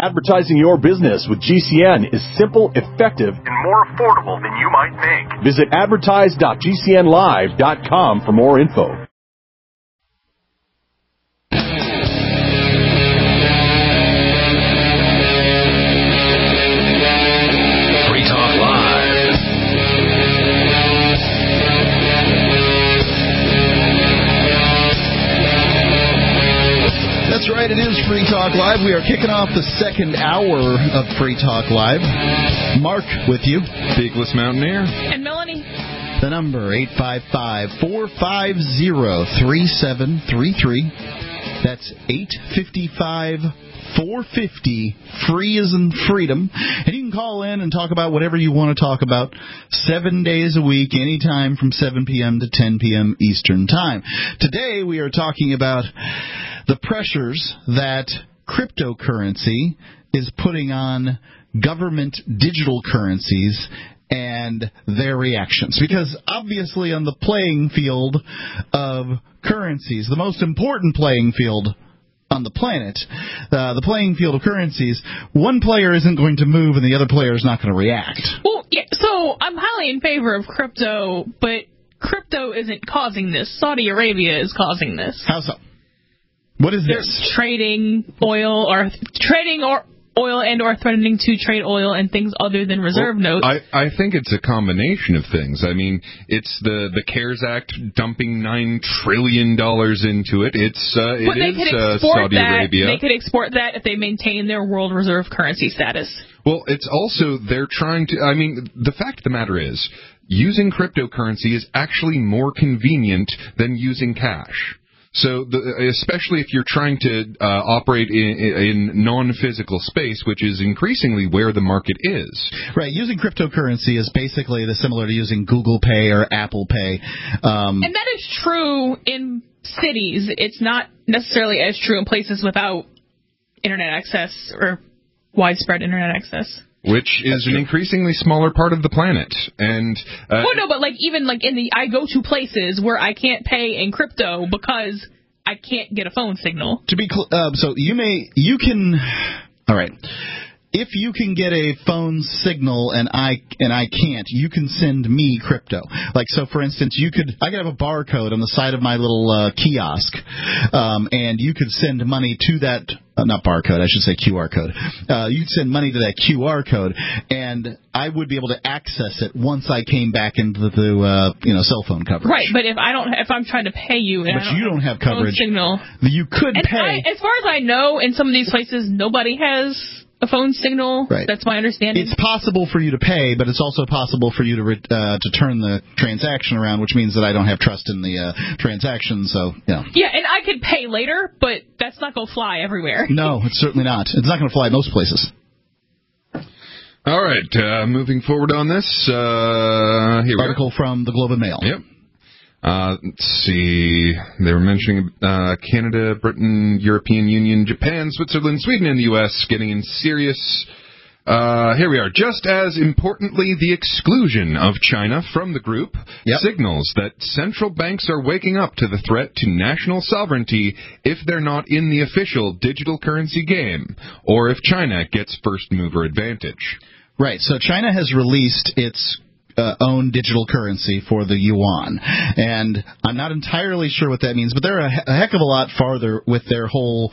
Advertising your business with GCN is simple, effective, and more affordable than you might think. Visit advertise.gcnlive.com for more info. Free Talk Live. That's right, it is Free Talk Live. We are kicking off the second hour of Free Talk Live. Mark with you. Beakless Mountaineer. And Melanie. The number, 855-450-3733. That's 855-450, free as in freedom. And you can call in and talk about whatever you want to talk about 7 days a week, anytime from 7 p.m. to 10 p.m. Eastern Time. Today we are talking about the pressures that cryptocurrency is putting on government digital currencies and their reactions. Because obviously on the playing field of currencies, the most important playing field on the planet, the playing field of currencies, one player isn't going to move and the other player is not going to react. Well, yeah, so I'm highly in favor of crypto, but crypto isn't causing this. Saudi Arabia is causing this. How so? What is They're this? Trading oil or threatening to trade oil and things other than reserve notes. I think it's a combination of things. I mean, it's the CARES Act dumping $9 trillion into it. It is Saudi Arabia. They could export that if they maintain their world reserve currency status. Well, it's also they're trying to. I mean, the fact of the matter is, using cryptocurrency is actually more convenient than using cash. So, especially if you're trying to operate in non-physical space, which is increasingly where the market is. Right. Using cryptocurrency is basically similar to using Google Pay or Apple Pay. And that is true in cities. It's not necessarily as true in places without internet access or widespread internet access. Which is an increasingly smaller part of the planet, and but I go to places where I can't pay in crypto because I can't get a phone signal. To be so you can. All right. If you can get a phone signal and I can't, you can send me crypto. Like, so for instance, I could have a barcode on the side of my little kiosk, and you could send money to that, not barcode, I should say QR code. You'd send money to that QR code, and I would be able to access it once I came back into the cell phone coverage. Right, but if I'm trying to pay you, and you don't have coverage, signal, you could pay. As far as I know, in some of these places, nobody has a phone signal. Right. That's my understanding. It's possible for you to pay, but it's also possible for you to turn the transaction around, which means that I don't have trust in the transaction. So, yeah. Yeah, and I could pay later, but that's not going to fly everywhere. No, it's certainly not. It's not going to fly most places. All right, moving forward on this. Here article from the Globe and Mail. Yep. Let's see. They were mentioning Canada, Britain, European Union, Japan, Switzerland, Sweden, and the U.S. getting in serious. Here we are. Just as importantly, the exclusion of China from the group signals that central banks are waking up to the threat to national sovereignty if they're not in the official digital currency game, or if China gets first mover advantage. Right. So China has released its own digital currency for the yuan, and I'm not entirely sure what that means, but they're a heck of a lot farther with their whole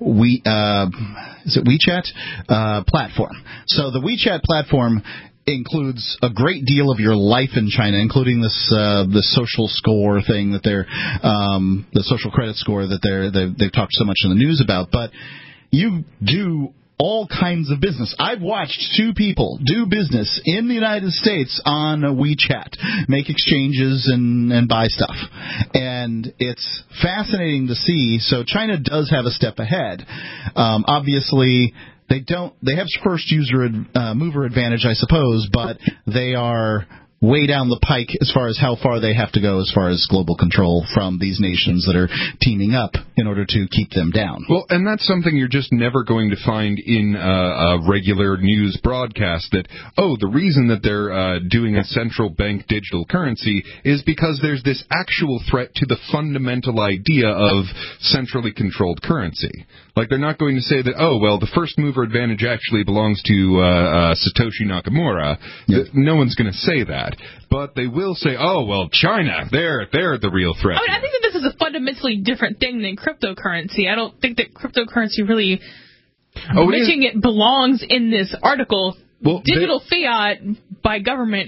WeChat platform. So the WeChat platform includes a great deal of your life in China, including this the social score thing that the social credit score that they've talked so much in the news about. But you do all kinds of business. I've watched two people do business in the United States on WeChat, make exchanges and buy stuff. And it's fascinating to see. So China does have a step ahead. Obviously, they have first mover advantage, I suppose, but they are way down the pike as far as how far they have to go as far as global control from these nations that are teaming up in order to keep them down. Well, and that's something you're just never going to find in a regular news broadcast, that, the reason that they're doing a central bank digital currency is because there's this actual threat to the fundamental idea of centrally controlled currency. Like, they're not going to say that, the first mover advantage actually belongs to Satoshi Nakamura. Yep. No one's going to say that. But they will say, China, they're the real threat. I think that this is a fundamentally different thing than cryptocurrency. I don't think that cryptocurrency really mentioning it belongs in this article. Well, digital fiat by government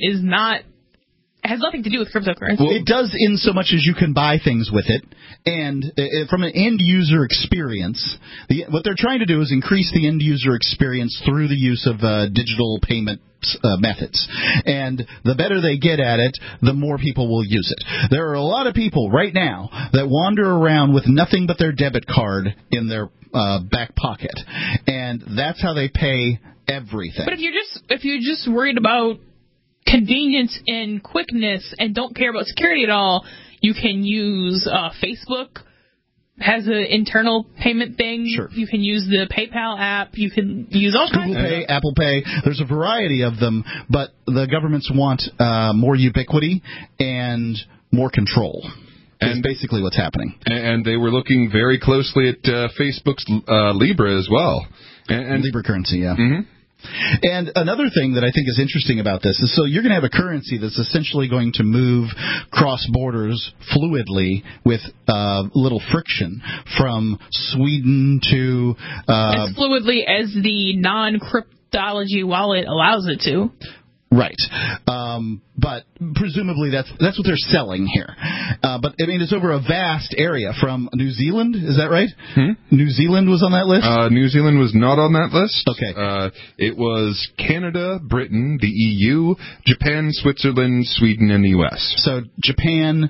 has nothing to do with cryptocurrency. Well, it does in so much as you can buy things with it, and from an end-user experience, what they're trying to do is increase the end-user experience through the use of digital payment methods. And the better they get at it, the more people will use it. There are a lot of people right now that wander around with nothing but their debit card in their back pocket, and that's how they pay everything. But if you're just worried about convenience and quickness and don't care about security at all, you can use Facebook. Has an internal payment thing. Sure. You can use the PayPal app. You can use all kinds Google Pay, Apple Pay. There's a variety of them, but the governments want more ubiquity and more control. That's basically what's happening. And they were looking very closely at Facebook's Libra as well. And Libra currency, yeah. Mm-hmm. And another thing that I think is interesting about this is, so you're going to have a currency that's essentially going to move cross borders fluidly with little friction from Sweden to as fluidly as the non-cryptology wallet allows it to. Right. But presumably that's what they're selling here. But, I mean, it's over a vast area from New Zealand. Is that right? New Zealand was on that list? New Zealand was not on that list. Okay. It was Canada, Britain, the EU, Japan, Switzerland, Sweden, and the U.S. So Japan,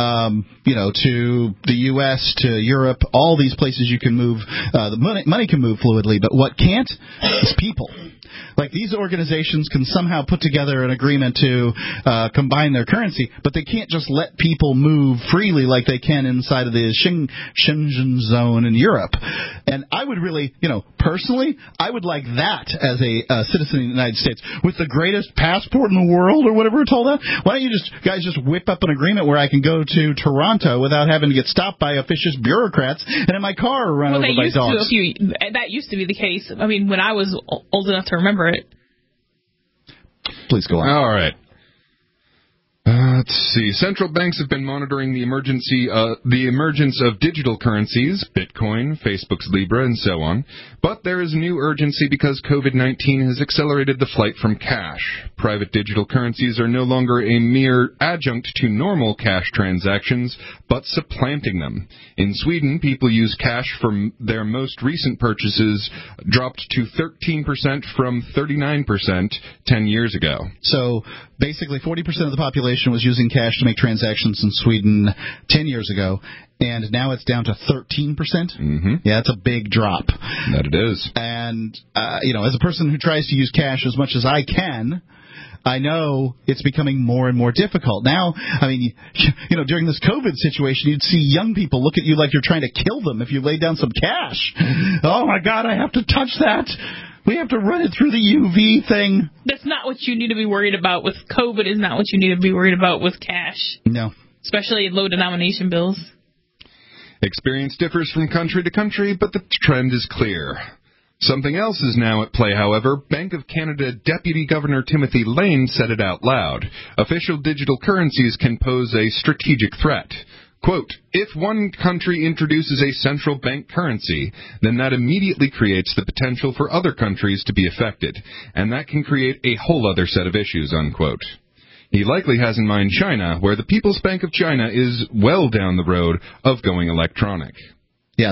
to the U.S., to Europe, all these places you can move, the money can move fluidly, but what can't is people. Like, these organizations can somehow put together an agreement to combine their currency, but they can't just let people move freely like they can inside of the Schengen zone in Europe. And I would really, personally, I would like that as a citizen of the United States with the greatest passport in the world, or whatever it's all that. Why don't you guys just whip up an agreement where I can go to Toronto without having to get stopped by officious bureaucrats and in my car run over by dogs? That used to be the case. I mean, when I was old enough to remember it. Please go on. All right. Let's see. Central banks have been monitoring the emergence of digital currencies, Bitcoin, Facebook's Libra, and so on. But there is new urgency because COVID-19 has accelerated the flight from cash. Private digital currencies are no longer a mere adjunct to normal cash transactions, but supplanting them. In Sweden, people use cash for their most recent purchases, dropped to 13% from 39% 10 years ago. So basically 40% of the population was using cash to make transactions in Sweden 10 years ago, and now it's down to 13%. Mm-hmm. Yeah, that's a big drop. That it is. And, as a person who tries to use cash as much as I can, I know it's becoming more and more difficult. Now, I mean, during this COVID situation, you'd see young people look at you like you're trying to kill them if you lay down some cash. Oh, my God, I have to touch that. We have to run it through the UV thing. That's not what you need to be worried about with COVID. Is not what you need to be worried about with cash. No. Especially low denomination bills. Experience differs from country to country, but the trend is clear. Something else is now at play, however. Bank of Canada Deputy Governor Timothy Lane said it out loud. Official digital currencies can pose a strategic threat. Quote, if one country introduces a central bank currency, then that immediately creates the potential for other countries to be affected, and that can create a whole other set of issues, unquote. He likely has in mind China, where the People's Bank of China is well down the road of going electronic. Yeah,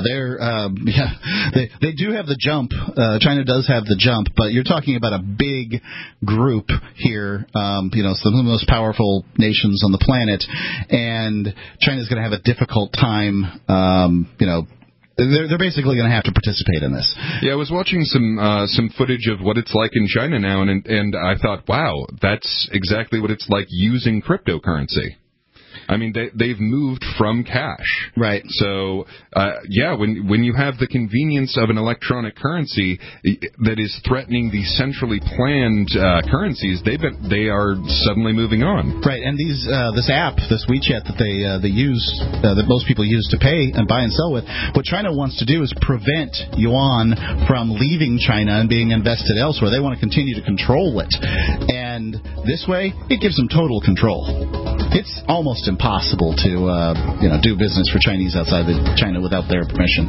they do have the jump. China does have the jump, but you're talking about a big group here. Some of the most powerful nations on the planet, and China's going to have a difficult time, They're basically going to have to participate in this. Yeah, I was watching some footage of what it's like in China now, and I thought, wow, that's exactly what it's like using cryptocurrency. I mean, they've moved from cash. Right. So, when you have the convenience of an electronic currency that is threatening the centrally planned currencies, they are suddenly moving on. Right, and this app, this WeChat that they use, that most people use to pay and buy and sell with, what China wants to do is prevent yuan from leaving China and being invested elsewhere. They want to continue to control it. And this way, it gives them total control. It's almost impossible to do business for Chinese outside of China without their permission.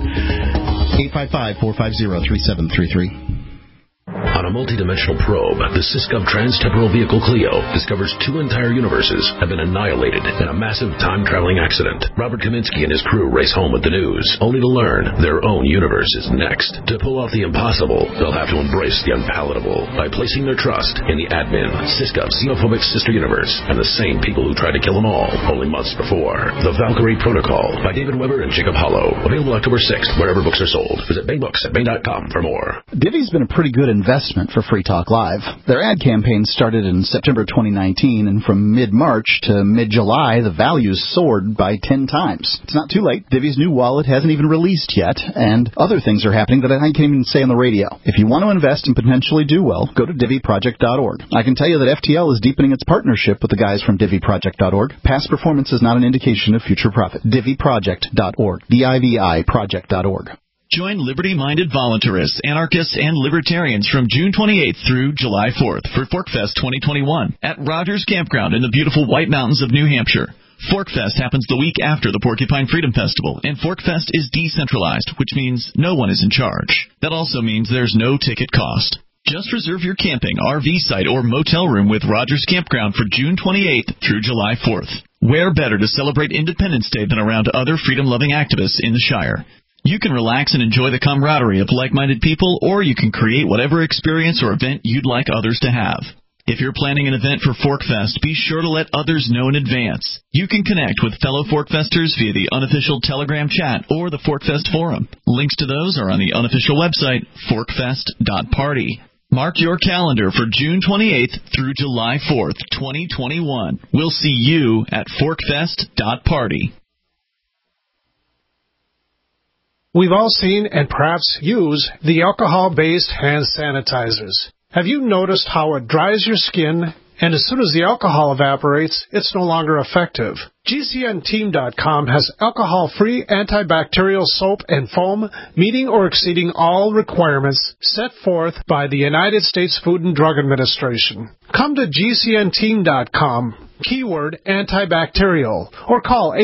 855-450-3733. On a multidimensional probe, the Syscov Trans-Temporal Vehicle Clio discovers 2 entire universes have been annihilated in a massive time-traveling accident. Robert Kaminsky and his crew race home with the news, only to learn their own universe is next. To pull off the impossible, they'll have to embrace the unpalatable by placing their trust in the admin, Syscov's xenophobic sister universe, and the same people who tried to kill them all only months before. The Valkyrie Protocol by David Weber and Jacob Hollow. Available October 6th, wherever books are sold. Visit Bainbooks at Bain.com for more. Divvy's been a pretty good investment for Free Talk Live. Their ad campaign started in September 2019, and from mid-March to mid-July, the values soared by 10 times. It's not too late. Divvy's new wallet hasn't even released yet, and other things are happening that I can't even say on the radio. If you want to invest and potentially do well, go to DivvyProject.org. I can tell you that FTL is deepening its partnership with the guys from DivvyProject.org. Past performance is not an indication of future profit. DivvyProject.org. DIVI Project.org. Join liberty-minded voluntarists, anarchists, and libertarians from June 28th through July 4th for Forkfest 2021 at Rogers Campground in the beautiful White Mountains of New Hampshire. Forkfest happens the week after the Porcupine Freedom Festival, and Forkfest is decentralized, which means no one is in charge. That also means there's no ticket cost. Just reserve your camping, RV site, or motel room with Rogers Campground for June 28th through July 4th. Where better to celebrate Independence Day than around other freedom-loving activists in the Shire? You can relax and enjoy the camaraderie of like-minded people, or you can create whatever experience or event you'd like others to have. If you're planning an event for Forkfest, be sure to let others know in advance. You can connect with fellow Forkfesters via the unofficial Telegram chat or the Forkfest forum. Links to those are on the unofficial website, forkfest.party. Mark your calendar for June 28th through July 4th, 2021. We'll see you at forkfest.party. We've all seen and perhaps use the alcohol-based hand sanitizers. Have you noticed how it dries your skin, and as soon as the alcohol evaporates, it's no longer effective? GCNteam.com has alcohol-free antibacterial soap and foam meeting or exceeding all requirements set forth by the United States Food and Drug Administration. Come to GCNteam.com, keyword antibacterial, or call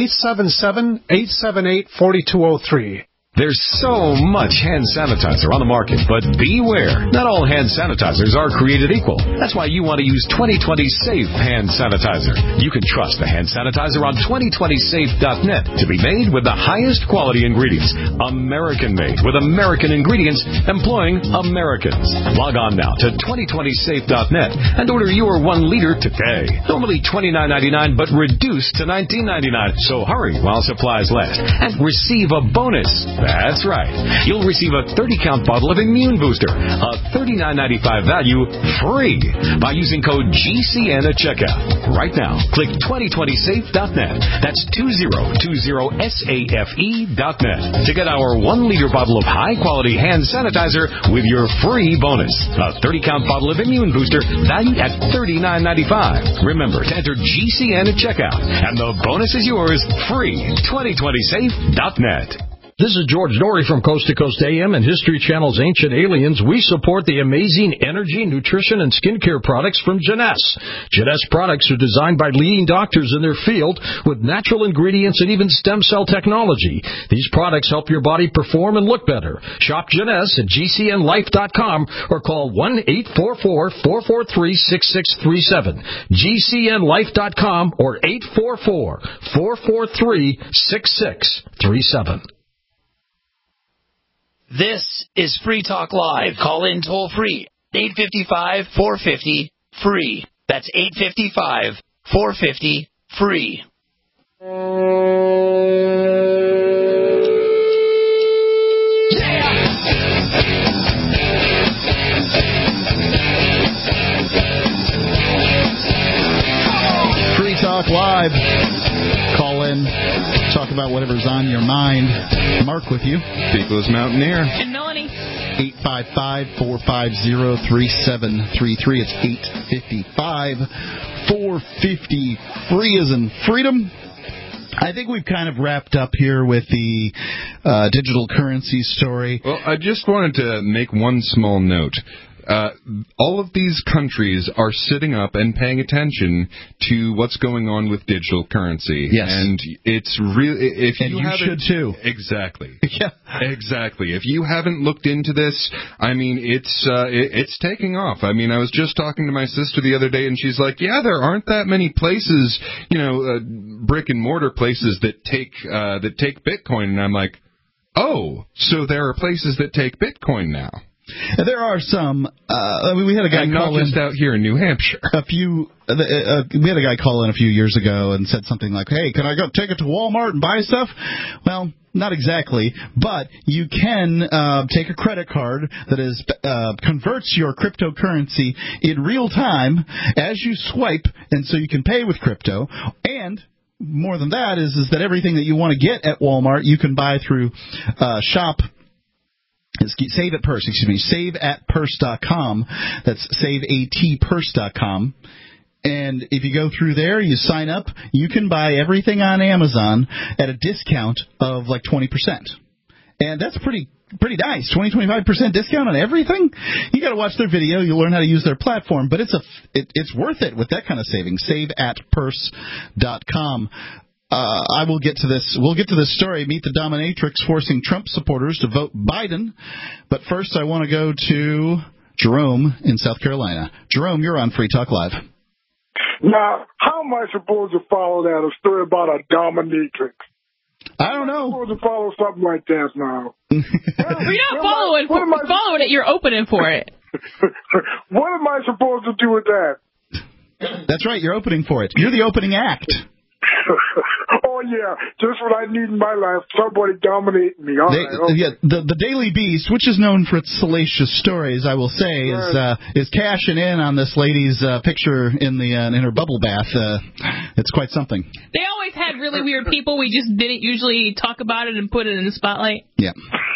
877-878-4203. There's so much hand sanitizer on the market, but beware. Not all hand sanitizers are created equal. That's why you want to use 2020 Safe Hand Sanitizer. You can trust the hand sanitizer on 2020safe.net to be made with the highest quality ingredients. American-made with American ingredients employing Americans. Log on now to 2020safe.net and order your 1 liter today. Normally $29.99, but reduced to $19.99. So hurry while supplies last and receive a bonus. That's right. You'll receive a 30-count bottle of Immune Booster, a $39.95 value, free by using code GCN at checkout. Right now, click 2020safe.net. That's 2020safe.net to get our 1-liter bottle of high-quality hand sanitizer with your free bonus. A 30-count bottle of Immune Booster valued at $39.95. Remember to enter GCN at checkout, and the bonus is yours free. 2020safe.net. This is George Dory from Coast to Coast AM and History Channel's Ancient Aliens. We support the amazing energy, nutrition, and skincare products from Jeunesse. Jeunesse products are designed by leading doctors in their field with natural ingredients and even stem cell technology. These products help your body perform and look better. Shop Jeunesse at GCNlife.com or call 1-844-443-6637. GCNlife.com or 844-443-6637. This is Free Talk Live. Call in toll free. 855-450-FREE. That's 855-450-FREE. about whatever's on your mind. Mark with you. People's Mountaineer. And Melanie. 855-450-3733. It's 855-450. Free as in freedom. I think we've kind of wrapped up here with the digital currency story. Well, I just wanted to make one small note. All of these countries are sitting up and paying attention to what's going on with digital currency. Yes. And it's really... you should too. Exactly. Yeah. Exactly. If you haven't looked into this, I mean, it's taking off. I mean, I was just talking to my sister the other day, and she's like, yeah, there aren't that many places, brick and mortar places that take Bitcoin. And I'm like, oh, so there are places that take Bitcoin now. There are some. We had a guy call in. Not just out here in New Hampshire. We had a guy call in a few years ago and said something like, "Hey, can I go take it to Walmart and buy stuff?" Well, not exactly, but you can take a credit card that converts your cryptocurrency in real time as you swipe, and so you can pay with crypto. And more than that is that everything that you want to get at Walmart you can buy through SaveAtPurse.com. That's SaveAtPurse.com. And if you go through there, you sign up, you can buy everything on Amazon at a discount of like 20%. And that's pretty nice. 20-25% discount on everything? You got to watch their video. You'll learn how to use their platform. But it's worth it with that kind of savings. SaveAtPurse.com. I will get to this. We'll get to this story. Meet the dominatrix forcing Trump supporters to vote Biden. But first, I want to go to Jerome in South Carolina. Jerome, you're on Free Talk Live. Now, how am I supposed to follow that? A story about a dominatrix? I don't know. I'm supposed to follow something like that now. We're not following it. You're opening for it. What am I supposed to do with that? That's right. You're opening for it. You're the opening act. Oh, yeah. Just what I need in my life. Somebody dominating me. Okay. Yeah, the Daily Beast, which is known for its salacious stories, I will say, is cashing in on this lady's picture in her bubble bath. It's quite something. They always had really weird people. We just didn't usually talk about it and put it in the spotlight. Yeah.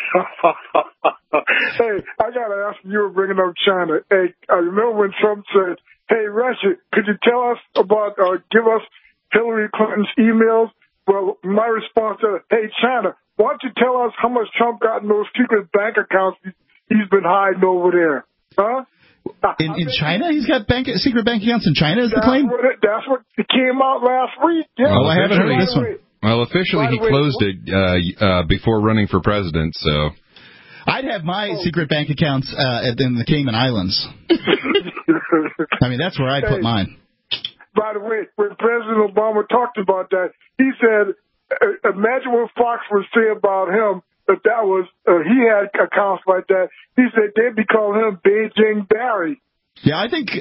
Hey, I got to ask you, bringing up China. Hey, I remember when Trump said, hey, Russia, could you tell us about, give us Hillary Clinton's emails? Well, my response to, hey, China, why don't you tell us how much Trump got in those secret bank accounts he's been hiding over there? Huh? In China? He's got secret bank accounts in China, is the claim? That's what came out last week. Yeah. Oh, I haven't heard of this one. Well, officially he closed it before running for president, so... I'd have my secret bank accounts in the Cayman Islands. I mean, that's where I'd put mine. By the way, when President Obama talked about that, he said, imagine what Fox would say about him, that was, he had accounts like that. He said they'd be calling him Beijing Barry. Yeah, I think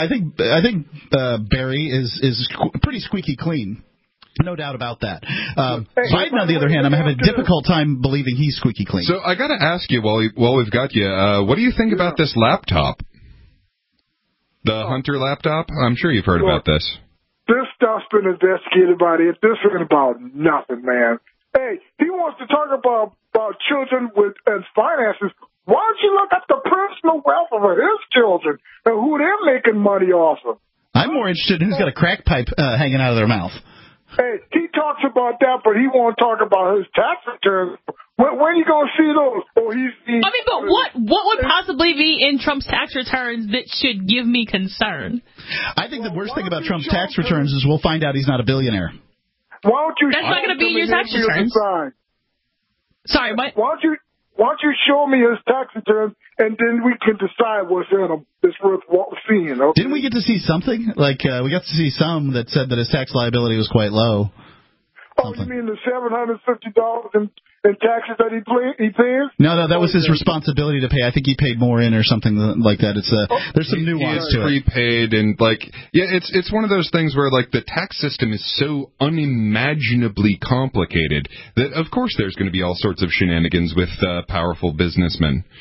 Barry is pretty squeaky clean. No doubt about that. Biden, on the other hand, I'm having a difficult time believing he's squeaky clean. So I got to ask you, while we've got you, what do you think about this laptop? The Hunter laptop? I'm sure you've heard about this. This stuff's been investigated by the... This ain't about nothing, man. Hey, he wants to talk about children and finances. Why don't you look at the personal wealth of his children and who they're making money off of? I'm more interested in who's got a crack pipe hanging out of their mouth. Hey, he talks about that, but he won't talk about his tax returns. When are you going to see those? But what would possibly be in Trump's tax returns that should give me concern? I think the worst thing about Trump's tax returns is we'll find out he's not a billionaire. Why don't you? That's not going to be in your tax returns. Sorry, what? Why don't you show me his tax returns, and then we can decide what's in them. It's worth seeing. Okay? Didn't we get to see something? Like, we got to see some that said that his tax liability was quite low. Oh, you mean the $750 in taxes that he pays? No, that was his responsibility to pay. I think he paid more in or something like that. There's some nuance to it. Prepaid and it's one of those things where the tax system is so unimaginably complicated that of course there's going to be all sorts of shenanigans with powerful businessmen.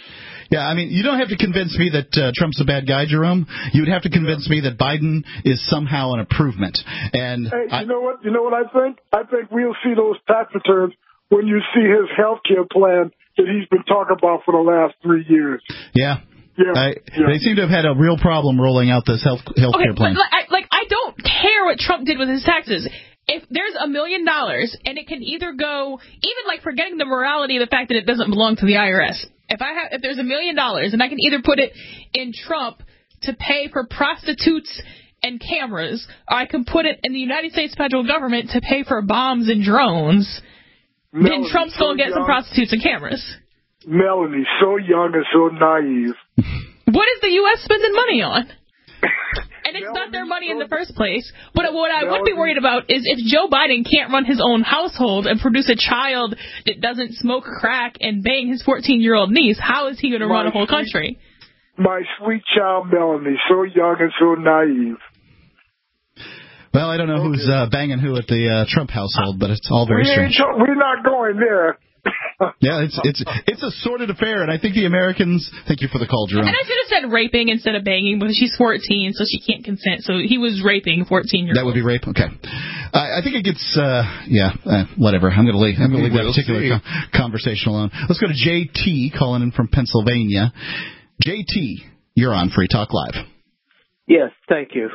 Yeah, I mean, you don't have to convince me that Trump's a bad guy, Jerome. You would have to convince me that Biden is somehow an improvement. And hey, you know what? You know what I think? I think we'll see those tax returns when you see his health care plan that he's been talking about for the last 3 years. Yeah. They seem to have had a real problem rolling out this health care plan. I don't care what Trump did with his taxes. If there's $1 million and it can either go, even like forgetting the morality of the fact that it doesn't belong to the IRS. If there's $1 million and I can either put it in Trump to pay for prostitutes and cameras, or I can put it in the United States federal government to pay for bombs and drones, then Trump's going to get some prostitutes and cameras. Melanie, so young and so naive. What is the U.S. spending money on? And it's not their money in the first place. But what I would be worried about is if Joe Biden can't run his own household and produce a child that doesn't smoke crack and bang his 14-year-old niece, how is he going to run a whole country? My sweet child Melanie, so young and so naive. Well, I don't know who's banging who at the Trump household, but it's all very strange. We're not going there. Yeah, it's a sordid affair, and I think the Americans. Thank you for the call, Jerome. And I should have said raping instead of banging, because she's 14, so she can't consent. So he was raping 14-year-olds. That would be rape. Okay, I think it gets. Whatever. I'm going to leave that particular conversation alone. Let's go to JT calling in from Pennsylvania. JT, you're on Free Talk Live. Yes, thank you.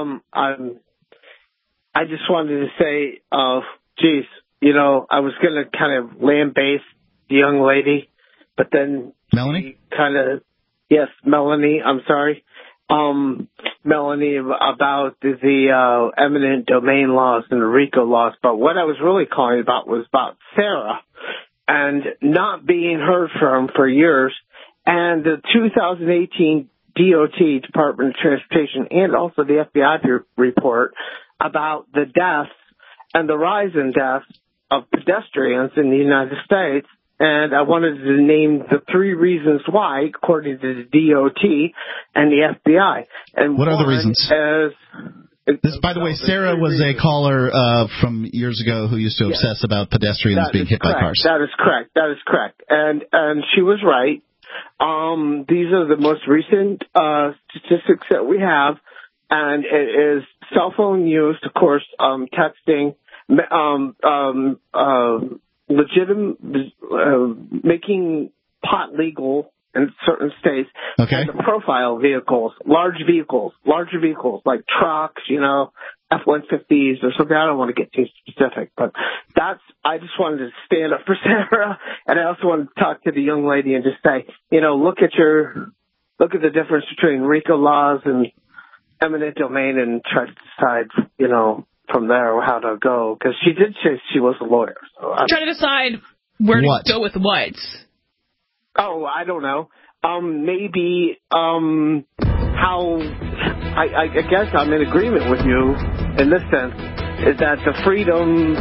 I just wanted to say, I was going to kind of lambaste the young lady, but then Melanie? Yes, Melanie, I'm sorry. Melanie, about the eminent domain laws and the RICO laws, but what I was really calling about was about Sarah and not being heard from for years, and the 2018 DOT, Department of Transportation, and also the FBI report about the deaths and the rise in deaths of pedestrians in the United States. And I wanted to name the 3 reasons why, according to the DOT and the FBI. And what are the reasons? By the way, Sarah was a caller from years ago who used to obsess about pedestrians being hit by cars. That is correct. And she was right. These are the most recent statistics that we have, and it is cell phone use, of course, texting, making pot legal in certain states. Okay. And the profile vehicles, larger vehicles like trucks, F-150s or something. I don't want to get too specific, but I just wanted to stand up for Sarah, and I also wanted to talk to the young lady and just say, look at the difference between RICO laws and eminent domain and try to decide, from there how to go, because she did say she was a lawyer. So trying to decide where to go with what? Oh, I don't know. Maybe how. I guess I'm in agreement with you in this sense, is that the freedom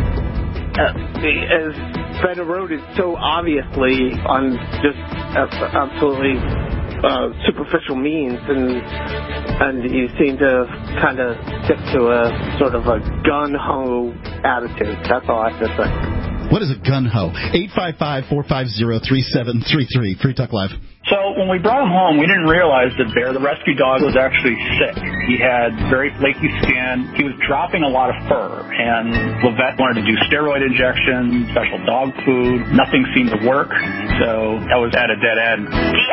has been eroded so obviously on just absolutely superficial means, and you seem to kind of stick to a sort of a gun-ho attitude. That's all I have to say. What is a gun-ho? 855-450-3733. Free Talk Live. So when we brought him home, we didn't realize that Bear, the rescue dog, was actually sick. He had very flaky skin. He was dropping a lot of fur, and Levette wanted to do steroid injections, special dog food. Nothing seemed to work, so that was at a dead end.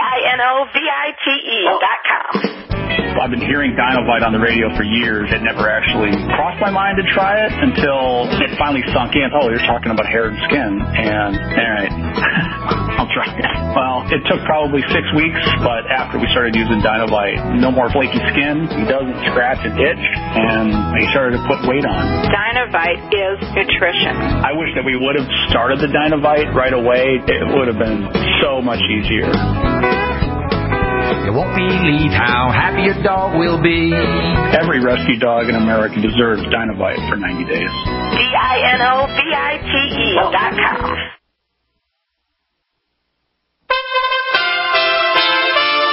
DINOVITE.com. I've been hearing Dinovite on the radio for years. It never actually crossed my mind to try it until it finally sunk in. Oh, you're talking about hair and skin. And, all right, I'll try it. Well, it took probably 6 weeks, but after we started using Dinovite, no more flaky skin. He doesn't scratch and itch, and he started to put weight on. Dinovite is nutrition. I wish that we would have started the Dinovite right away. It would have been so much easier. You won't believe how happy your dog will be. Every rescue dog in America deserves Dinovite for 90 days. DINOVITE.com.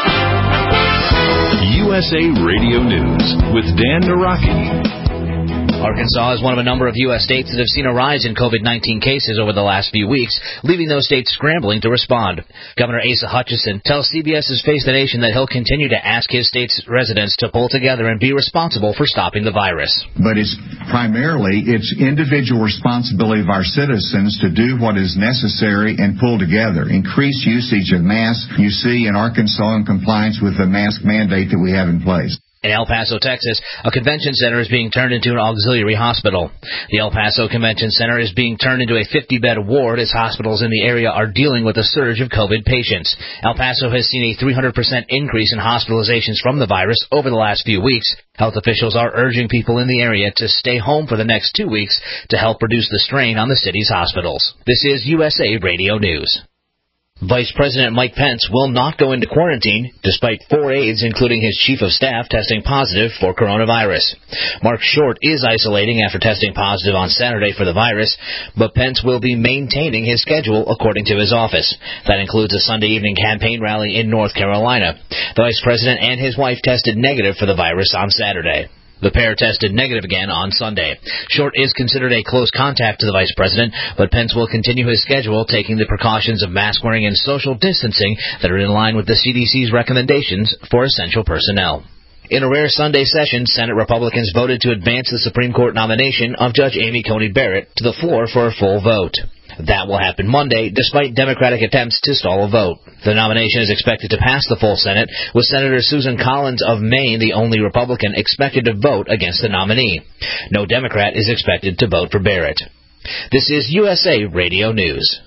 USA Radio News with Dan Naraki. Arkansas is one of a number of U.S. states that have seen a rise in COVID-19 cases over the last few weeks, leaving those states scrambling to respond. Governor Asa Hutchinson tells CBS's Face the Nation that he'll continue to ask his state's residents to pull together and be responsible for stopping the virus. But it's individual responsibility of our citizens to do what is necessary and pull together. Increased usage of masks you see in Arkansas in compliance with the mask mandate that we have in place. In El Paso, Texas, a convention center is being turned into an auxiliary hospital. The El Paso Convention Center is being turned into a 50-bed ward as hospitals in the area are dealing with a surge of COVID patients. El Paso has seen a 300% increase in hospitalizations from the virus over the last few weeks. Health officials are urging people in the area to stay home for the next 2 weeks to help reduce the strain on the city's hospitals. This is USA Radio News. Vice President Mike Pence will not go into quarantine, despite 4 aides, including his chief of staff, testing positive for coronavirus. Mark Short is isolating after testing positive on Saturday for the virus, but Pence will be maintaining his schedule, according to his office. That includes a Sunday evening campaign rally in North Carolina. The Vice President and his wife tested negative for the virus on Saturday. The pair tested negative again on Sunday. Short is considered a close contact to the vice president, but Pence will continue his schedule, taking the precautions of mask wearing and social distancing that are in line with the CDC's recommendations for essential personnel. In a rare Sunday session, Senate Republicans voted to advance the Supreme Court nomination of Judge Amy Coney Barrett to the floor for a full vote. That will happen Monday, despite Democratic attempts to stall a vote. The nomination is expected to pass the full Senate, with Senator Susan Collins of Maine the only Republican expected to vote against the nominee. No Democrat is expected to vote for Barrett. This is USA Radio News.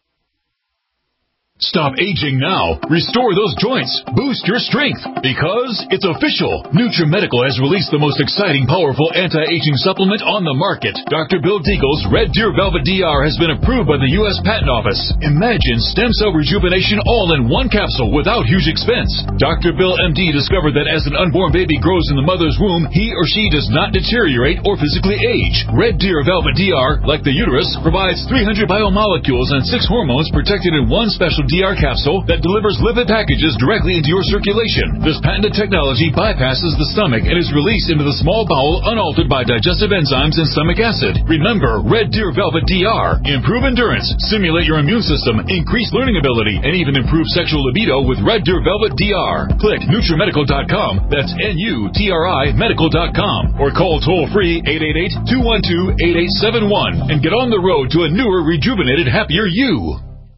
Stop aging now. Restore those joints. Boost your strength. Because it's official. NutriMedical has released the most exciting, powerful anti-aging supplement on the market. Dr. Bill Deagle's Red Deer Velvet DR has been approved by the U.S. Patent Office. Imagine stem cell rejuvenation all in one capsule without huge expense. Dr. Bill MD discovered that as an unborn baby grows in the mother's womb, he or she does not deteriorate or physically age. Red Deer Velvet DR, like the uterus, provides 300 biomolecules and 6 hormones protected in one special DR capsule that delivers lipid packages directly into your circulation. This patented technology bypasses the stomach and is released into the small bowel unaltered by digestive enzymes and stomach acid. Remember, Red Deer Velvet DR. Improve endurance, stimulate your immune system, increase learning ability, and even improve sexual libido with Red Deer Velvet DR. Click NutriMedical.com. That's NUTRI Medical.com. Or call toll-free 888-212-8871 and get on the road to a newer, rejuvenated, happier you.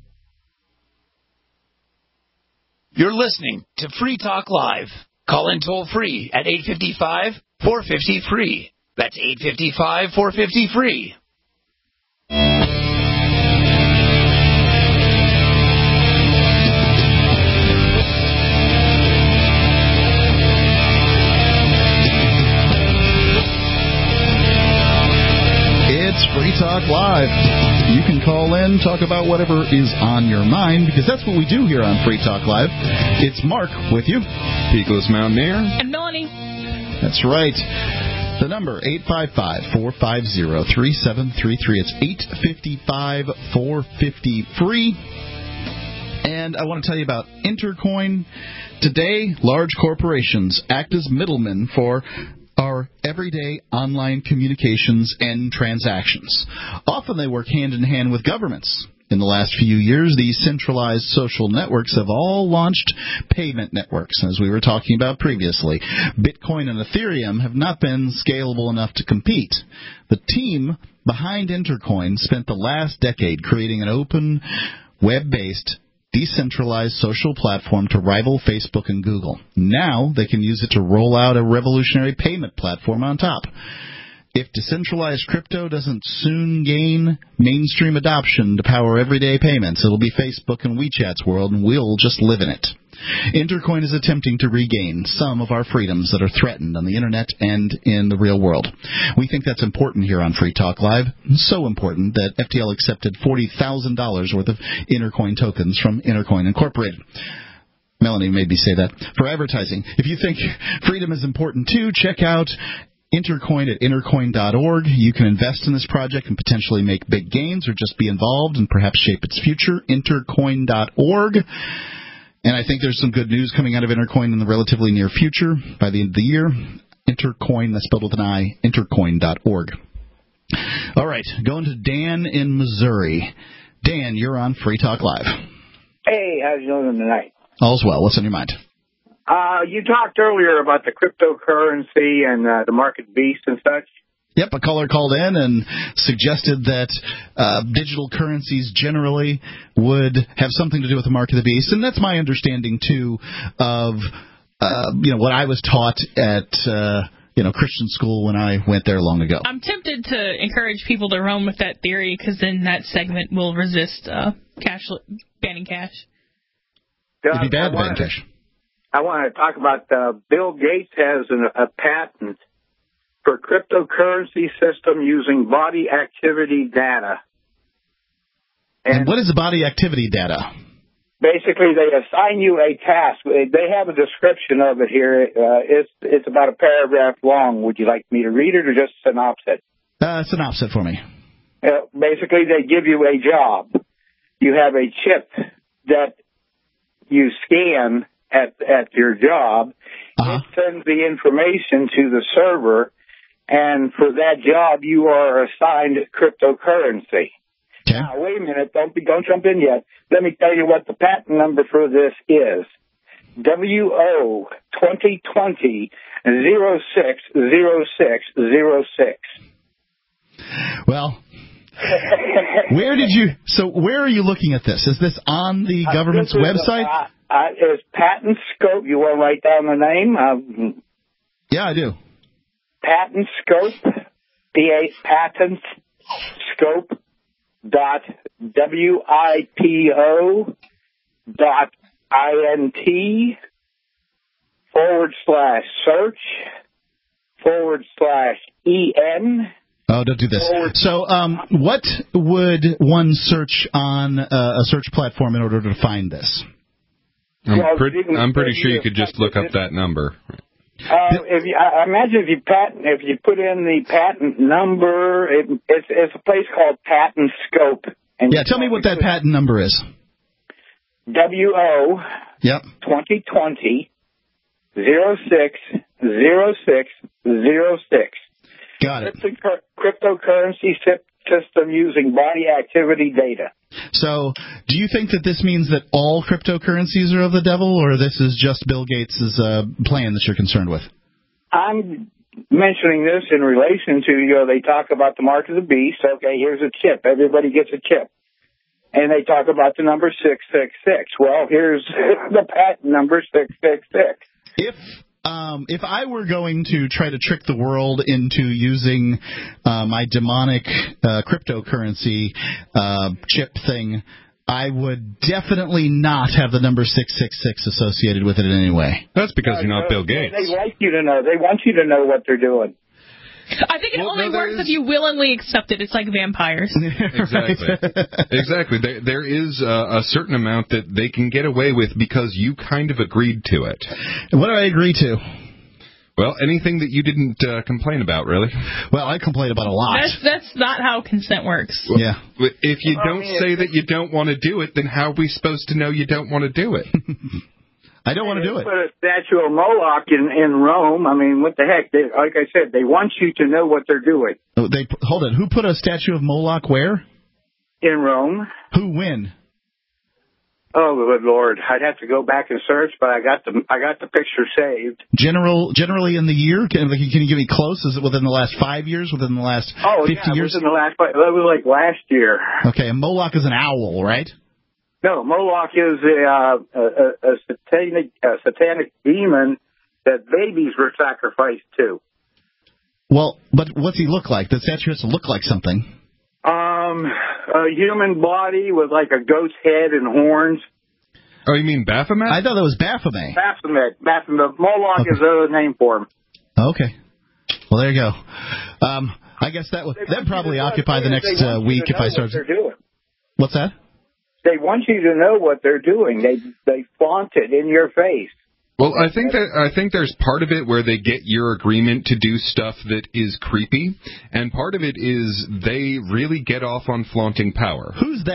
You're listening to Free Talk Live. Call in toll-free at 855-450-FREE. That's 855-450-FREE. It's Free Talk Live. You can call in, talk about whatever is on your mind, because that's what we do here on Free Talk Live. It's Mark with you. Peakless Mountaineer. And Melanie. That's right. The number, 855-450-3733. It's 855-450-FREE. And I want to tell you about Intercoin. Today, large corporations act as middlemen for our everyday online communications and transactions. Often they work hand in hand with governments. In the last few years, these centralized social networks have all launched payment networks, as we were talking about previously. Bitcoin and Ethereum have not been scalable enough to compete. The team behind Intercoin spent the last decade creating an open, web-based, decentralized social platform to rival Facebook and Google. Now they can use it to roll out a revolutionary payment platform on top. If decentralized crypto doesn't soon gain mainstream adoption to power everyday payments, it'll be Facebook and WeChat's world, and we'll just live in it. Intercoin is attempting to regain some of our freedoms that are threatened on the Internet and in the real world. We think that's important here on Free Talk Live. So important that FTL accepted $40,000 worth of Intercoin tokens from Intercoin Incorporated. Melanie made me say that for advertising. If you think freedom is important too, check out Intercoin at intercoin.org. You can invest in this project and potentially make big gains or just be involved and perhaps shape its future. Intercoin.org. And I think there's some good news coming out of Intercoin in the relatively near future. By the end of the year, Intercoin, that's spelled with an I, intercoin.org. All right, going to Dan in Missouri. Dan, you're on Free Talk Live. Hey, how's you doing tonight? All's well. What's on your mind? You talked earlier about the cryptocurrency and the market beast and such. Yep, a caller called in and suggested that digital currencies generally would have something to do with the mark of the beast, and that's my understanding too of what I was taught at Christian school when I went there long ago. I'm tempted to encourage people to run with that theory because then that segment will resist banning cash. It'd be bad to ban cash. I want to talk about Bill Gates has a patent for cryptocurrency system using body activity data. And what is the body activity data? Basically, they assign you a task. They have a description of it here. It's about a paragraph long. Would you like me to read it or just synopsis it? Synopsis it for me. Basically, they give you a job. You have a chip that you scan at your job. It sends the information to the server, and for that job, you are assigned cryptocurrency. Okay. Now, wait a minute. Don't jump in yet. Let me tell you what the patent number for this is. WO 2020 060606. Well, where are you looking at this? Is this on the government's website? It's Patent Scope. You want to write down the name? Yeah, I do. Patent Scope, Patent Scope .wipo.int/search/EN. Oh, don't do this. So, what would one search on a search platform in order to find this? I'm pretty sure you could just look up that number. I imagine if you put in the patent number, it's a place called Patent Scope. And tell me what that patent number is. WO 2020 060606. Got it. Cryptocurrency system using body activity data. So, do you think that this means that all cryptocurrencies are of the devil, or this is just Bill Gates' plan that you're concerned with? I'm mentioning this in relation to, they talk about the mark of the beast. Okay, here's a chip. Everybody gets a chip. And they talk about the number 666. Well, here's the patent number 666. If I were going to try to trick the world into using my demonic cryptocurrency chip thing, I would definitely not have the number 666 associated with it in any way. That's because you're not Bill Gates. They like you to know. They want you to know what they're doing. I think it only works if you willingly accept it. It's like vampires. Exactly. There is a certain amount that they can get away with because you kind of agreed to it. What do I agree to? Well, anything that you didn't complain about, really. Well, I complain about a lot. That's not how consent works. Well, yeah. If you don't say that you don't want to do it, then how are we supposed to know you don't want to do it? I don't want to do it. Put a statue of Moloch in Rome. I mean, what the heck? Like I said, they want you to know what they're doing. Hold on. Who put a statue of Moloch where? In Rome. Who? When? Oh, good Lord! I'd have to go back and search, but I got the picture saved. Generally in the year, can you give me close? Is it within the last 5 years? Within the last 50 years? Within the last. That was like last year. Okay, and Moloch is an owl, right? No, Moloch is a satanic demon that babies were sacrificed to. Well, but what's he look like? The statue has to look like something. A human body with like a goat's head and horns. Oh, you mean Baphomet? I thought that was Baphomet. Baphomet. Moloch is the name for him. Okay. Well, there you go. I guess that probably occupy the next week if I start. What's that? They want you to know what they're doing. They flaunt it in your face. Well, I think there's part of it where they get your agreement to do stuff that is creepy, and part of it is they really get off on flaunting power. Who's they?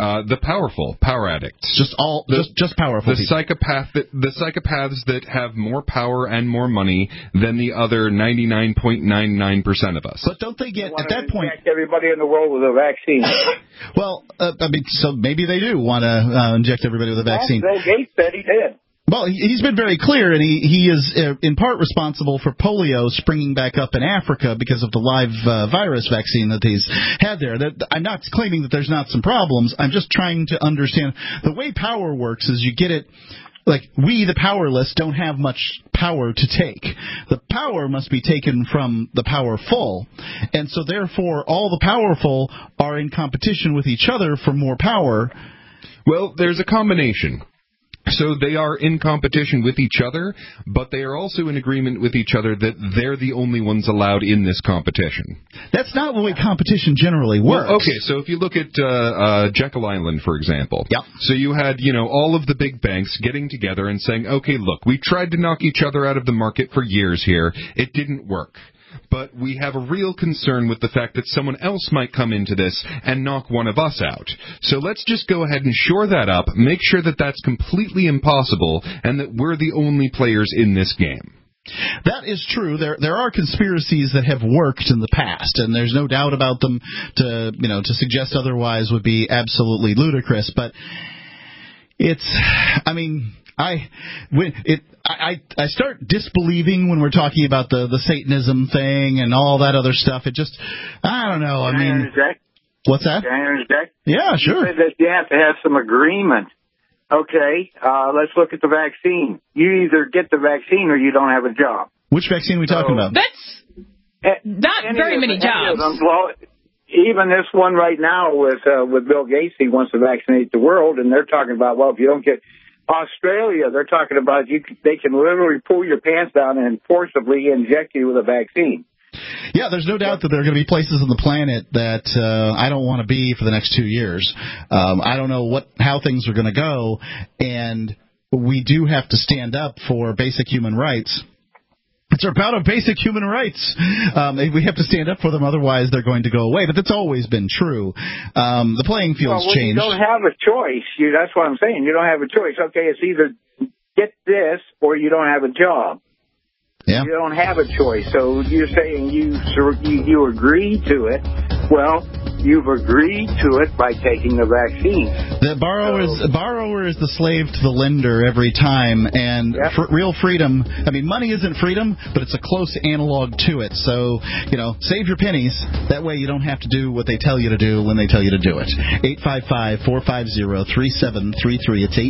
The powerful, power addicts. Just powerful the people. The psychopaths that have more power and more money than the other 99.99% of us. But don't they get, at that point... Inject everybody in the world with a vaccine. Well, so maybe they do want to inject everybody with a vaccine. Bill Gates said he did. Well, he's been very clear, and he is in part responsible for polio springing back up in Africa because of the live virus vaccine that he's had there. I'm not claiming that there's not some problems. I'm just trying to understand. The way power works is you get it, like we, the powerless, don't have much power to take. The power must be taken from the powerful, and so therefore all the powerful are in competition with each other for more power. Well, there's a combination. So they are in competition with each other, but they are also in agreement with each other that they're the only ones allowed in this competition. That's not the way competition generally works. Well, okay, so if you look at Jekyll Island, for example. Yep. So you had, all of the big banks getting together and saying, okay, look, we tried to knock each other out of the market for years here. It didn't work. But we have a real concern with the fact that someone else might come into this and knock one of us out. So let's just go ahead and shore that up, make sure that that's completely impossible, and that we're the only players in this game. That is true. There are conspiracies that have worked in the past, and there's no doubt about them. To suggest otherwise would be absolutely ludicrous. But I start disbelieving when we're talking about the Satanism thing and all that other stuff. It just, I don't know. Can I interject? What's that? Can I interject? Yeah, sure. You said that you have to have some agreement. Okay, let's look at the vaccine. You either get the vaccine or you don't have a job. Which vaccine are we talking about? That's not very many jobs. Well, even this one right now with Bill Gates, he wants to vaccinate the world, and they're talking about, well, if you don't get Australia, they're talking about they can literally pull your pants down and forcibly inject you with a vaccine. Yeah, there's no doubt that there are going to be places on the planet that I don't want to be for the next 2 years. I don't know how things are going to go, and we do have to stand up for basic human rights. It's about our basic human rights. We have to stand up for them, otherwise they're going to go away. But that's always been true. The playing field's changed. You don't have a choice. That's what I'm saying. You don't have a choice. Okay, it's either get this or you don't have a job. Yeah. You don't have a choice. So you're saying you agree to it. Well, you've agreed to it by taking the vaccine. The borrower is the slave to the lender every time, and real freedom. I mean, money isn't freedom, but it's a close analog to it. So, save your pennies. That way you don't have to do what they tell you to do when they tell you to do it. 855-450-3733. It's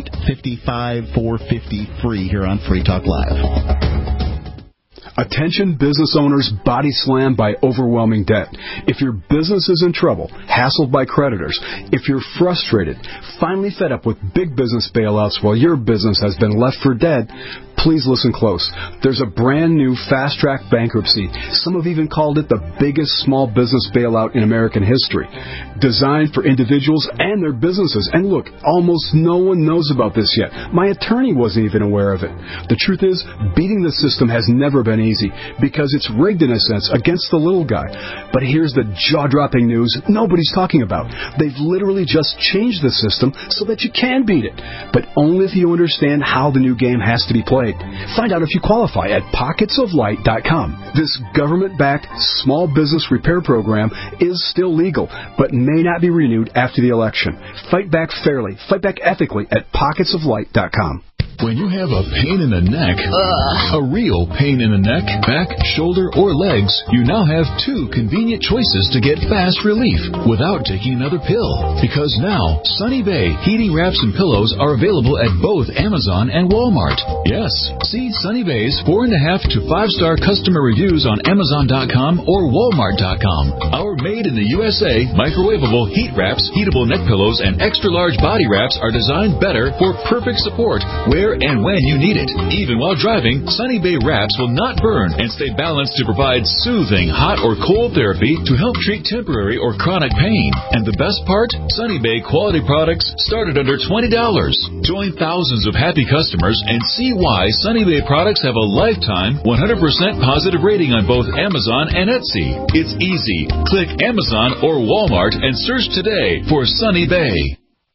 855-450-FREE here on Free Talk Live. Attention business owners body slammed by overwhelming debt. If your business is in trouble, hassled by creditors, if you're frustrated, finally fed up with big business bailouts while your business has been left for dead, please listen close. There's a brand new fast-track bankruptcy. Some have even called it the biggest small business bailout in American history. Designed for individuals and their businesses. And look, almost no one knows about this yet. My attorney wasn't even aware of it. The truth is, beating the system has never been easy because it's rigged in a sense against the little guy. But here's the jaw-dropping news nobody's talking about. They've literally just changed the system so that you can beat it. But only if you understand how the new game has to be played. Find out if you qualify at pocketsoflight.com. This government-backed small business repair program is still legal, but may not be renewed after the election. Fight back fairly. Fight back ethically at pocketsoflight.com. When you have a pain in the neck, a real pain in the neck, back, shoulder, or legs, you now have two convenient choices to get fast relief without taking another pill. Because now, Sunny Bay heating wraps and pillows are available at both Amazon and Walmart. Yes, see Sunny Bay's 4.5 to 5-star customer reviews on Amazon.com or Walmart.com. Our made in the USA microwavable heat wraps, heatable neck pillows, and extra-large body wraps are designed better for perfect support where and when you need it. Even while driving, Sunny Bay wraps will not burn and stay balanced to provide soothing hot or cold therapy to help treat temporary or chronic pain. And the best part? Sunny Bay quality products start at under $20. Join thousands of happy customers and see why Sunny Bay products have a lifetime 100% positive rating on both Amazon and Etsy. It's easy. Click Amazon or Walmart and search today for Sunny Bay.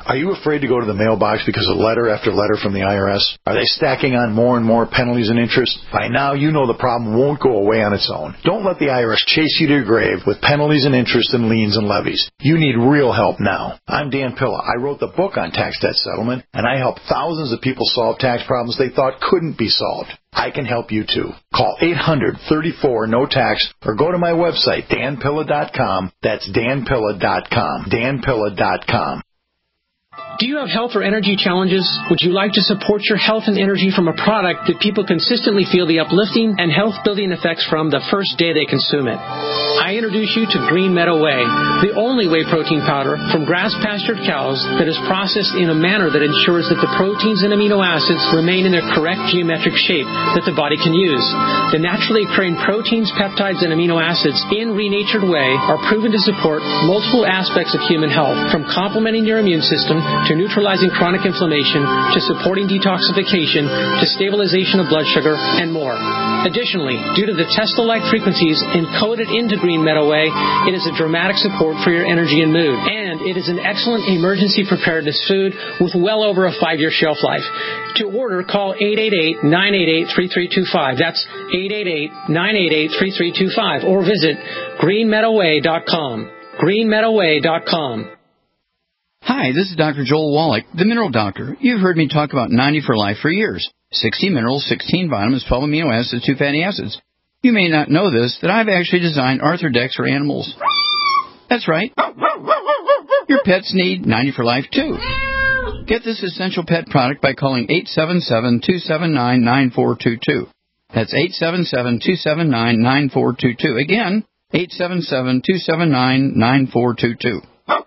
Are you afraid to go to the mailbox because of letter after letter from the IRS? Are they stacking on more and more penalties and interest? By now, you know the problem won't go away on its own. Don't let the IRS chase you to your grave with penalties and interest and liens and levies. You need real help now. I'm Dan Pilla. I wrote the book on tax debt settlement, and I help thousands of people solve tax problems they thought couldn't be solved. I can help you too. Call 800-34-NO-TAX or go to my website, danpilla.com. That's danpilla.com. danpilla.com. Do you have health or energy challenges? Would you like to support your health and energy from a product that people consistently feel the uplifting and health-building effects from the first day they consume it? I introduce you to Green Meadow Whey, the only whey protein powder from grass-pastured cows that is processed in a manner that ensures that the proteins and amino acids remain in their correct geometric shape that the body can use. The naturally occurring proteins, peptides, and amino acids in renatured whey are proven to support multiple aspects of human health, from complementing your immune system to neutralizing chronic inflammation, to supporting detoxification, to stabilization of blood sugar, and more. Additionally, due to the Tesla-like frequencies encoded into Green Meadow Whey, it is a dramatic support for your energy and mood. And it is an excellent emergency preparedness food with well over a 5-year shelf life. To order, call 888-988-3325. That's 888-988-3325. Or visit greenmeadowwhey.com. greenmeadowwhey.com. Hi, this is Dr. Joel Wallach, the Mineral Doctor. You've heard me talk about 90 for Life for years. 60 minerals, 16 vitamins, 12 amino acids, 2 fatty acids. You may not know this, that I've actually designed Arthrodex for animals. That's right. Your pets need 90 for Life, too. Get this essential pet product by calling 877-279-9422. That's 877-279-9422. Again, 877-279-9422.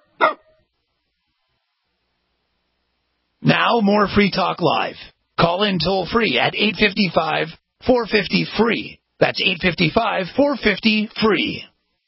Now, more Free Talk Live. Call in toll-free at 855-450-FREE. That's 855-450-FREE.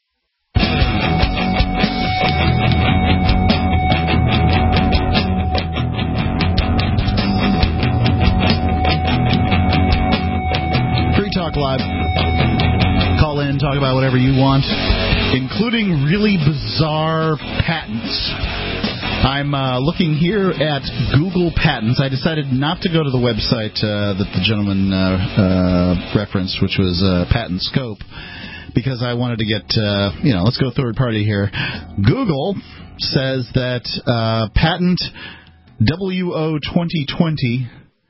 Free Talk Live. Call in, talk about whatever you want, including really bizarre patents. I'm looking here at Google Patents. I decided not to go to the website that the gentleman referenced, which was Patent Scope, because I wanted to get, let's go third party here. Google says that patent WO 2020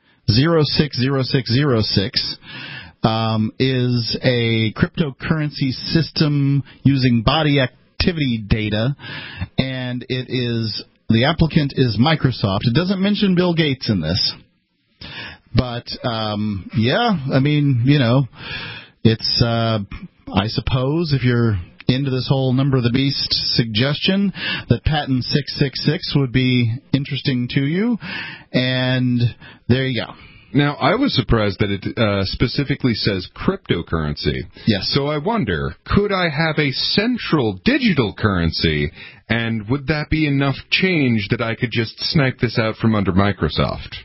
060606 is a cryptocurrency system using body activity data, and it is... The applicant is Microsoft. It doesn't mention Bill Gates in this. But, it's, I suppose if you're into this whole Number of the Beast suggestion, that patent 666 would be interesting to you. And there you go. Now, I was surprised that it specifically says cryptocurrency. Yes. So I wonder, could I have a central digital currency, and would that be enough change that I could just snipe this out from under Microsoft?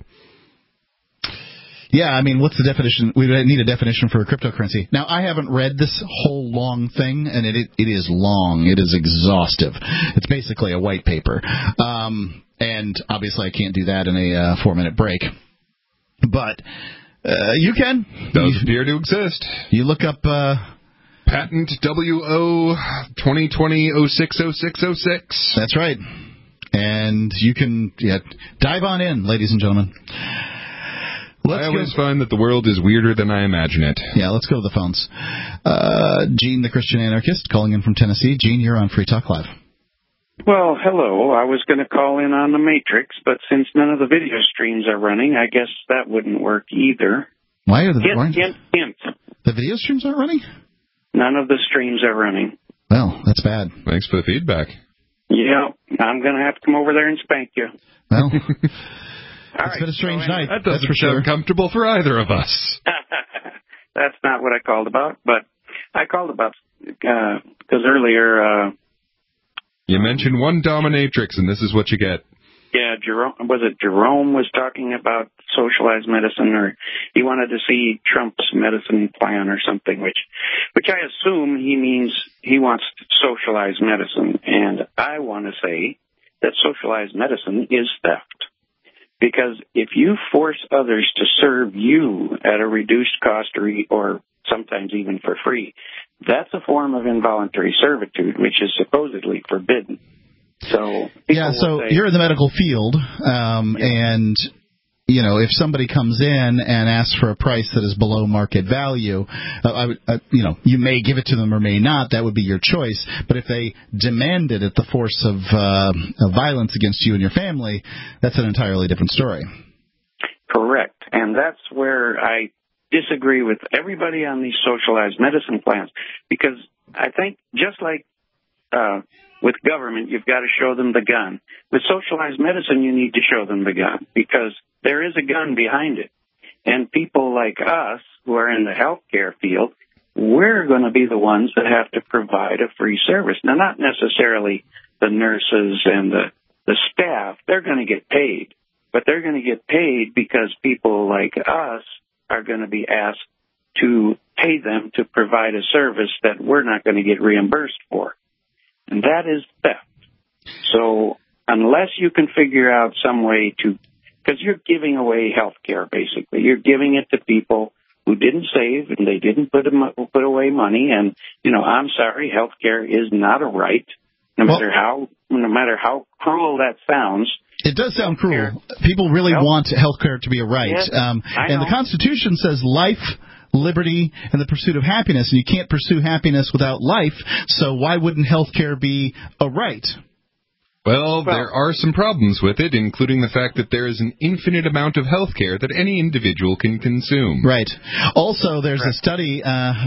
Yeah, what's the definition? We need a definition for a cryptocurrency. Now, I haven't read this whole long thing, and it is long. It is exhaustive. It's basically a white paper. And obviously I can't do that in a 4-minute break. But you can. Does appear to exist. You look up patent WO 2020-060606. That's right. And you can dive on in, ladies and gentlemen. I always find that the world is weirder than I imagine it. Yeah, let's go to the phones. Gene, the Christian anarchist, calling in from Tennessee. Gene, you're on Free Talk Live. Well, hello. I was going to call in on the Matrix, but since none of the video streams are running, I guess that wouldn't work either. Why are Hint. The video streams aren't running? None of the streams are running. Well, that's bad. Thanks for the feedback. Yeah, I'm going to have to come over there and spank you. Well, it's been a strange night. That doesn't sound comfortable for either of us. That's not what I called about, but I called about because earlier... you mentioned one dominatrix, and this is what you get. Yeah, Jerome was talking about socialized medicine, or he wanted to see Trump's medicine plan or something, which I assume he means he wants socialized medicine. And I want to say that socialized medicine is theft. Because if you force others to serve you at a reduced cost or sometimes even for free, that's a form of involuntary servitude, which is supposedly forbidden. So you're in the medical field, and if somebody comes in and asks for a price that is below market value, you may give it to them or may not. That would be your choice. But if they demand it at the force of violence against you and your family, that's an entirely different story. Correct. And that's where I disagree with everybody on these socialized medicine plans, because I think just like with government, you've got to show them the gun. With socialized medicine, you need to show them the gun, because there is a gun behind it. And people like us who are in the healthcare field, we're going to be the ones that have to provide a free service. Now, not necessarily the nurses and the staff. They're going to get paid. But they're going to get paid because people like us are going to be asked to pay them to provide a service that we're not going to get reimbursed for. And that is theft. So unless you can figure out some way to, because you're giving away health care, basically. You're giving it to people who didn't save and they didn't put away money. And, I'm sorry, health care is not a right, no matter how cruel that sounds. It does sound cruel. People really want health care to be a right. Yes, and the Constitution says life, liberty, and the pursuit of happiness. And you can't pursue happiness without life, so why wouldn't health care be a right? Well, there are some problems with it, including the fact that there is an infinite amount of health care that any individual can consume. Right. Also, there's a study,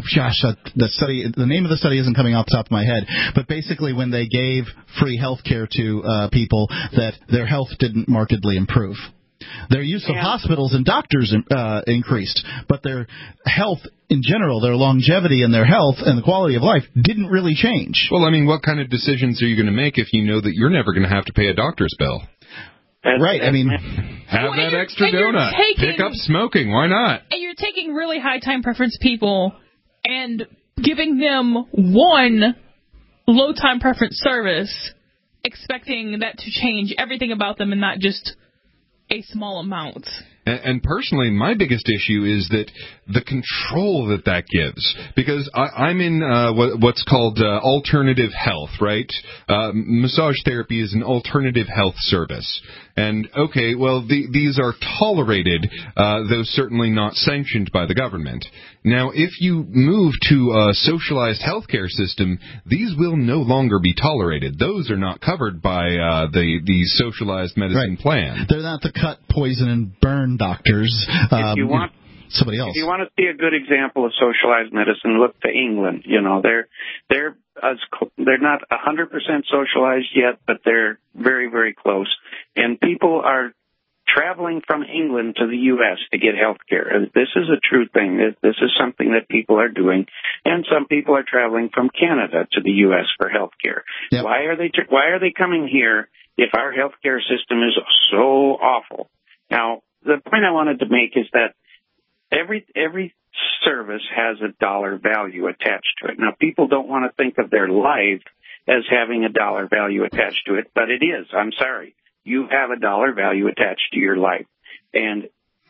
the name of the study isn't coming off the top of my head, but basically when they gave free health care to people, that their health didn't markedly improve. Their use of hospitals and doctors increased, but their health in general, their longevity and their health and the quality of life didn't really change. Well, I mean, what kind of decisions are you going to make if you know that you're never going to have to pay a doctor's bill? Right, I mean, have that extra donut. Pick up smoking. Why not? And you're taking really high time preference people and giving them one low time preference service, expecting that to change everything about them and not just a small amount. And personally, my biggest issue is that the control that gives. Because I'm in what's called alternative health, right? Massage therapy is an alternative health service. And, okay, well, these are tolerated, though certainly not sanctioned by the government. Now, if you move to a socialized healthcare system, these will no longer be tolerated. Those are not covered by the socialized medicine plan. They're not the cut, poison, and burn doctors. If you want somebody else. If you want to see a good example of socialized medicine, look to England. They're not 100% socialized yet, but they're very, very close. And people are traveling from England to the U.S. to get health care. This is a true thing. This is something that people are doing. And some people are traveling from Canada to the U.S. for health care. Yep. Why are they coming here if our health care system is so awful? Now, the point I wanted to make is that every service has a dollar value attached to it. Now, people don't want to think of their life as having a dollar value attached to it, but it is. I'm sorry. You have a dollar value attached to your life. And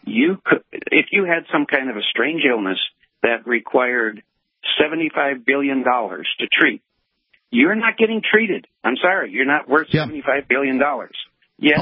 if you had some kind of a strange illness that required $75 billion to treat, you're not getting treated. I'm sorry. You're not worth $75 billion. Yes,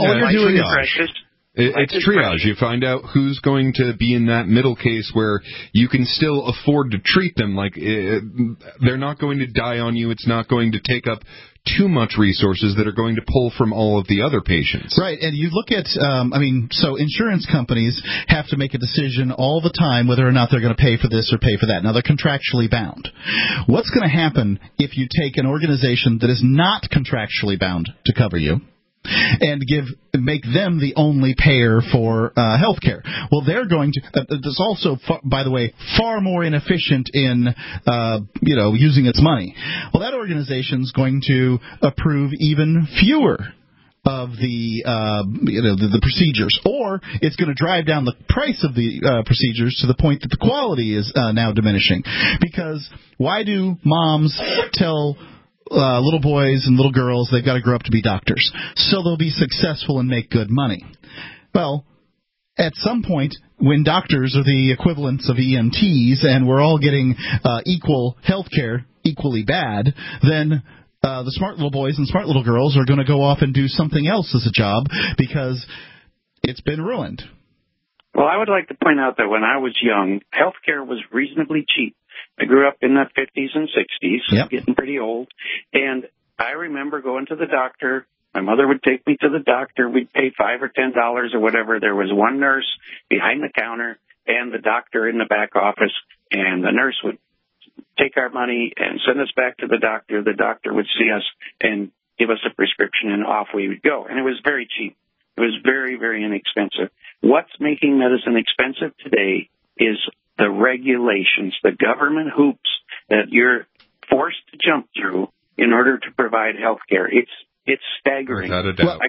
it's triage. You find out who's going to be in that middle case where you can still afford to treat them. Like they're not going to die on you. It's not going to take up too much resources that are going to pull from all of the other patients. Right, and you look at, so insurance companies have to make a decision all the time whether or not they're going to pay for this or pay for that. Now, they're contractually bound. What's going to happen if you take an organization that is not contractually bound to cover you and make them the only payer for health care? Well, they're going to. That's also, by the way, far more inefficient in using its money. Well, that organization's going to approve even fewer of the procedures, or it's going to drive down the price of the procedures to the point that the quality is now diminishing. Because why do moms tell little boys and little girls, they've got to grow up to be doctors. So they'll be successful and make good money. Well, at some point, when doctors are the equivalents of EMTs and we're all getting equal health care, equally bad, then the smart little boys and smart little girls are going to go off and do something else as a job because it's been ruined. Well, I would like to point out that when I was young, health care was reasonably cheap. I grew up in the 50s and 60s, getting pretty old, and I remember going to the doctor. My mother would take me to the doctor. We'd pay $5 or $10 or whatever. There was one nurse behind the counter and the doctor in the back office, and the nurse would take our money and send us back to the doctor. The doctor would see us and give us a prescription, and off we would go. And it was very cheap. It was very, very inexpensive. What's making medicine expensive today is the regulations, the government hoops that you're forced to jump through in order to provide health care. It's staggering. Without a doubt.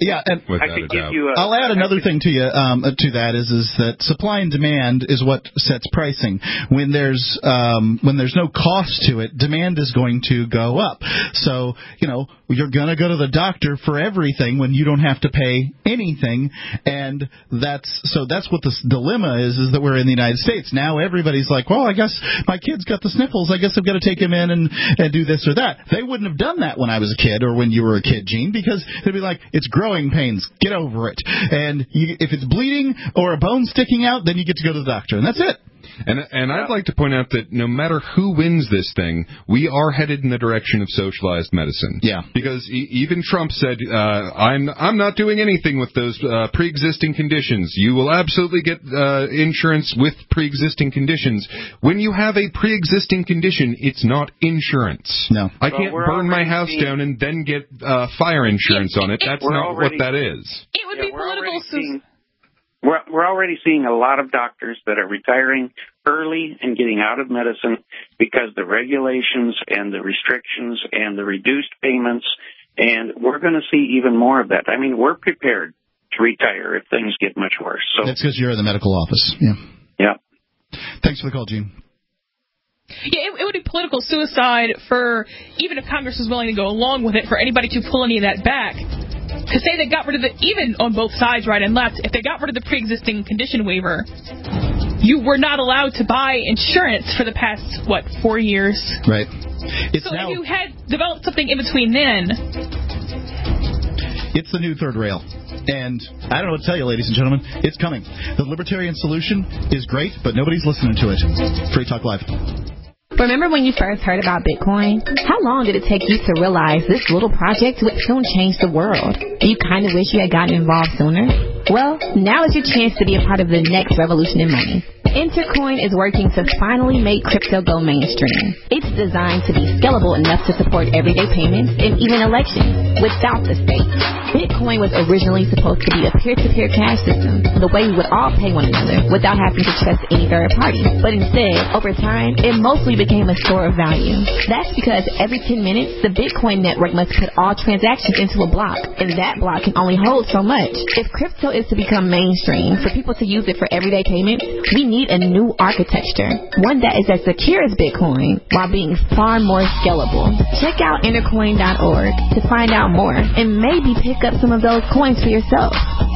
Well, I'll add another thing to you to that is that supply and demand is what sets pricing. When there's no cost to it, demand is going to go up. So you're going to go to the doctor for everything when you don't have to pay anything, and that's what the dilemma is that we're in the United States now. Everybody's like, well, I guess my kid's got the sniffles. I guess I've got to take him in and do this or that. They wouldn't have done that when I was a kid or when you were a kid, Gene, because they'd be like, it's growing pains, get over it. And if it's bleeding or a bone sticking out, then you get to go to the doctor, and that's it. And I'd like to point out that no matter who wins this thing, we are headed in the direction of socialized medicine. Yeah. Because even Trump said, I'm not doing anything with those pre-existing conditions. You will absolutely get insurance with pre-existing conditions. When you have a pre-existing condition, it's not insurance. No. I can't burn my house down and then get fire insurance on it. That's not what that is. It would be political. We're already seeing a lot of doctors that are retiring early and getting out of medicine because the regulations and the restrictions and the reduced payments, and we're going to see even more of that. I mean, we're prepared to retire if things get much worse. So that's because you're in the medical office. Yeah. Yeah. Thanks for the call, Gene. Yeah, it would be political suicide for, even if Congress was willing to go along with it, for anybody to pull any of that back. To say they got rid of even on both sides, right and left, if they got rid of the pre-existing condition waiver, you were not allowed to buy insurance for the past, 4 years? Right. If you had developed something in between then... It's the new third rail. And I don't know what to tell you, ladies and gentlemen. It's coming. The libertarian solution is great, but nobody's listening to it. Free Talk Live. Remember when you first heard about Bitcoin? How long did it take you to realize this little project would soon change the world? And you kind of wish you had gotten involved sooner? Well, now is your chance to be a part of the next revolution in money. Intercoin is working to finally make crypto go mainstream. It's designed to be scalable enough to support everyday payments and even elections without the state. Bitcoin was originally supposed to be a peer-to-peer cash system, the way we would all pay one another without having to trust any third party. But instead, over time, it mostly became a store of value. That's because every 10 minutes, the Bitcoin network must put all transactions into a block, and that block can only hold so much. If crypto is to become mainstream, for people to use it for everyday payments, we need a new architecture, one that is as secure as Bitcoin while being far more scalable. Check out intercoin.org to find out more and maybe pick up some of those coins for yourself.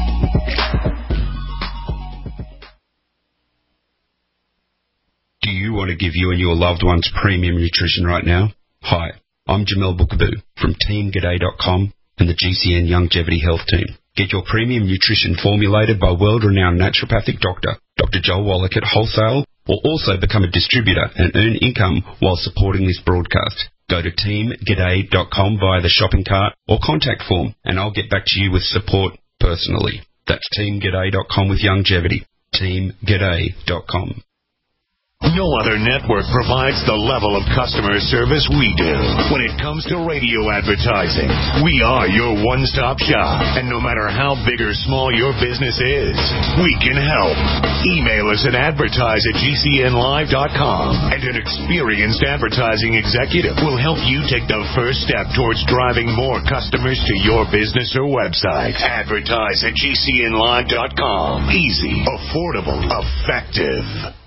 Do you want to give you and your loved ones premium nutrition right now? Hi, I'm Jamel Bookaboo from TeamGaday.com and the GCN Longevity Health Team. Get your premium nutrition formulated by world-renowned naturopathic doctor, Dr. Joel Wallach at Wholesale, or also become a distributor and earn income while supporting this broadcast. Go to TeamGaday.com via the shopping cart or contact form, and I'll get back to you with support personally. That's TeamGaday.com with longevity. TeamGaday.com. No other network provides the level of customer service we do. When it comes to radio advertising, we are your one-stop shop. And no matter how big or small your business is, we can help. Email us at advertise@gcnlive.com, and an experienced advertising executive will help you take the first step towards driving more customers to your business or website. Advertise@gcnlive.com. Easy, affordable, effective.